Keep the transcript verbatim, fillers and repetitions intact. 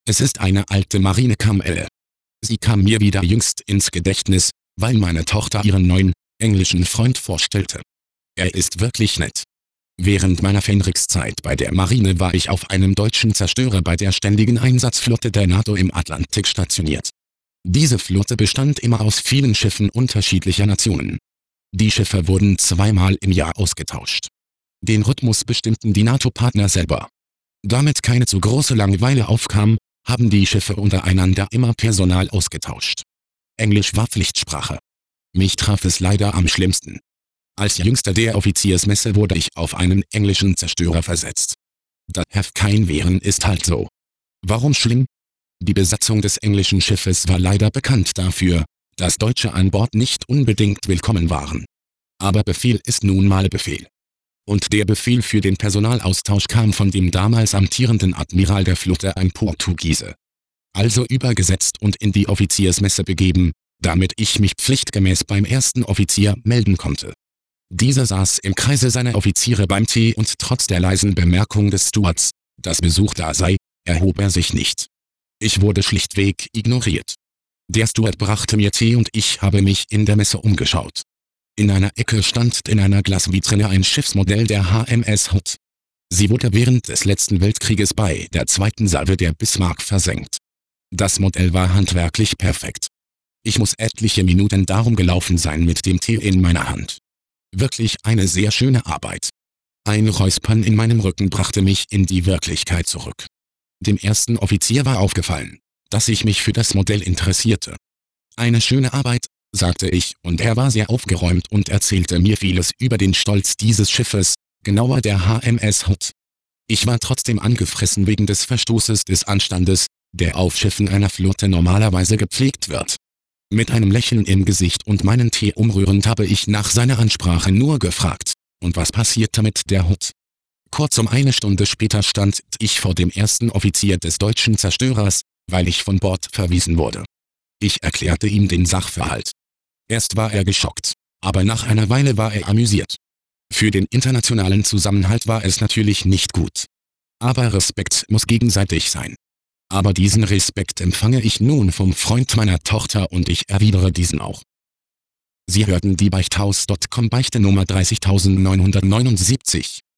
Es ist eine alte Marinekamelle. Sie kam mir wieder jüngst ins Gedächtnis, weil meine Tochter ihren neuen, englischen Freund vorstellte. Er ist wirklich nett. Während meiner Fenrix-Zeit bei der Marine war ich auf einem deutschen Zerstörer bei der Ständigen Einsatzflotte der NATO im Atlantik stationiert. Diese Flotte bestand immer aus vielen Schiffen unterschiedlicher Nationen. Die Schiffe wurden zweimal im Jahr ausgetauscht. Den Rhythmus bestimmten die NATO-Partner selber. Damit keine zu große Langeweile aufkam, haben die Schiffe untereinander immer Personal ausgetauscht. Englisch war Pflichtsprache. Mich traf es leider am schlimmsten. Als Jüngster der Offiziersmesse wurde ich auf einen englischen Zerstörer versetzt. Das Heft kein Wehren ist halt so. Warum schlimm? Die Besatzung des englischen Schiffes war leider bekannt dafür, dass Deutsche an Bord nicht unbedingt willkommen waren. Aber Befehl ist nun mal Befehl. Und der Befehl für den Personalaustausch kam von dem damals amtierenden Admiral der Flotte, ein Portugiese. Also übergesetzt und in die Offiziersmesse begeben, damit ich mich pflichtgemäß beim ersten Offizier melden konnte. Dieser saß im Kreise seiner Offiziere beim Tee und trotz der leisen Bemerkung des Stewards, dass Besuch da sei, erhob er sich nicht. Ich wurde schlichtweg ignoriert. Der Steward brachte mir Tee und ich habe mich in der Messe umgeschaut. In einer Ecke stand in einer Glasvitrine ein Schiffsmodell der H M S Hood. Sie wurde während des letzten Weltkrieges bei der zweiten Salve der Bismarck versenkt. Das Modell war handwerklich perfekt. Ich muss etliche Minuten darum gelaufen sein mit dem Tee in meiner Hand. Wirklich eine sehr schöne Arbeit. Ein Räuspern in meinem Rücken brachte mich in die Wirklichkeit zurück. Dem ersten Offizier war aufgefallen, dass ich mich für das Modell interessierte. Eine schöne Arbeit, sagte ich, und er war sehr aufgeräumt und erzählte mir vieles über den Stolz dieses Schiffes, genauer der H M S Hood. Ich war trotzdem angefressen wegen des Verstoßes des Anstandes, der auf Schiffen einer Flotte normalerweise gepflegt wird. Mit einem Lächeln im Gesicht und meinen Tee umrührend habe ich nach seiner Ansprache nur gefragt, und was passierte mit der Hood? Kurzum eine Stunde später stand ich vor dem ersten Offizier des deutschen Zerstörers, weil ich von Bord verwiesen wurde. Ich erklärte ihm den Sachverhalt. Erst war er geschockt, aber nach einer Weile war er amüsiert. Für den internationalen Zusammenhalt war es natürlich nicht gut. Aber Respekt muss gegenseitig sein. Aber diesen Respekt empfange ich nun vom Freund meiner Tochter und ich erwidere diesen auch. Sie hörten die Beichthaus Punkt com Beichte Nummer dreißigtausendneunhundertneunundsiebzig.